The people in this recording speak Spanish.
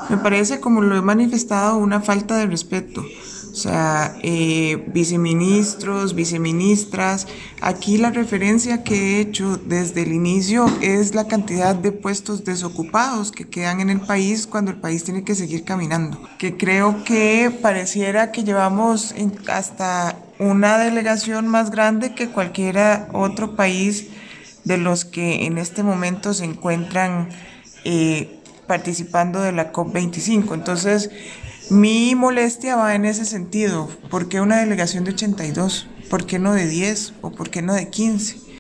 Me parece, como lo he manifestado, una falta de respeto. O sea, viceministros, viceministras, aquí la referencia que he hecho desde el inicio es la cantidad de puestos desocupados que quedan en el país cuando el país tiene que seguir caminando. Que creo que pareciera que llevamos hasta una delegación más grande que cualquier otro país de los que en este momento se encuentran participando de la COP25. Entonces, mi molestia va en ese sentido. ¿Por qué una delegación de 82? ¿Por qué no de 10? ¿O por qué no de 15?